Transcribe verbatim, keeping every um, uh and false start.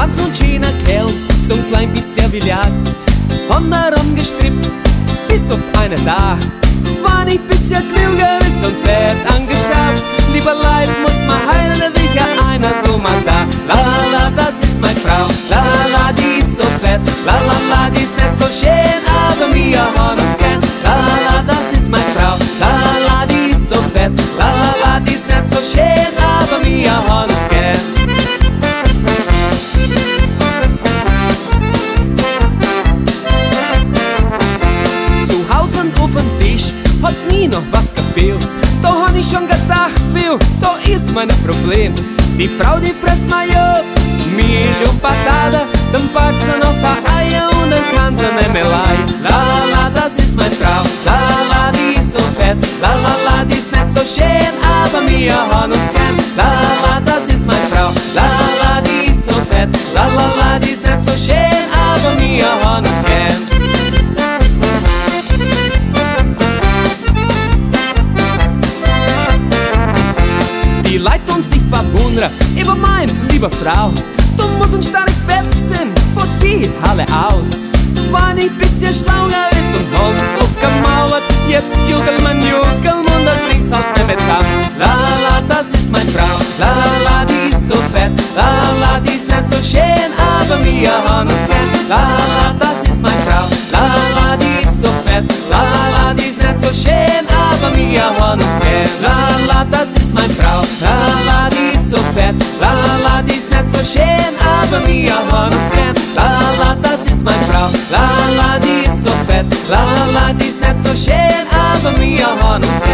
waren so ein schöner Kerl, so ein klein bisschen wie Jagd. Haben darum gestrippt, bis auf einen Tag. War nicht bisschen klüger, ist und fett angeschafft. Lieber Leib, muss man heilen, da will ja einer dummer da. La la la, das ist meine Frau. La la la, die ist so fett. La la la, die ist nicht so schön, aber wir haben uns gern. La la la, das ist meine Frau. La la la, die ist so fett. La la la, die ist nicht so schön, aber wir haben uns gern. Zu Hause und auf dem Tisch hat nie noch was gefehlt. Da hab ich schon gedacht, Will, da ist mein Problem. Die Frau, die frisst mal ja Mehl und Patate, dann packt sie noch paar Eier und dann kann sie nicht mehr leihen. La la la, das ist meine Frau. La la la, die ist so fett. La la la, die ist nicht so schön, aber wir haben uns gern. La la la, das ist meine Frau. La la la, die ist so fett. La la la, die ist nicht so schön, aber wir haben uns gern. Die Leute uns sich verwundern über meine liebe Frau. Du musst ein starkes Bett sein, von die Halle aus. War nicht bisschen schlauer ist und uns aufgemauert. Jetzt jugel man jugel und das Lies halt nicht mehr zusammen. La la la, das ist meine Frau. La la la, die ist so fett. La la la, die ist nicht so schön, aber wir haben uns gern. La la la, das ist meine Frau. La la la, die ist so fett. La la la, die ist nicht so schön, aber wir haben uns gern. La la la, das ist meine Frau. La la la, die ist so fett. La la la, die ist nicht so schön, aber wir haben uns gern. La la la, das ist meine Frau. La la la, die ist so fett. La la la, die ist nicht so schön, aber wir haben uns gern.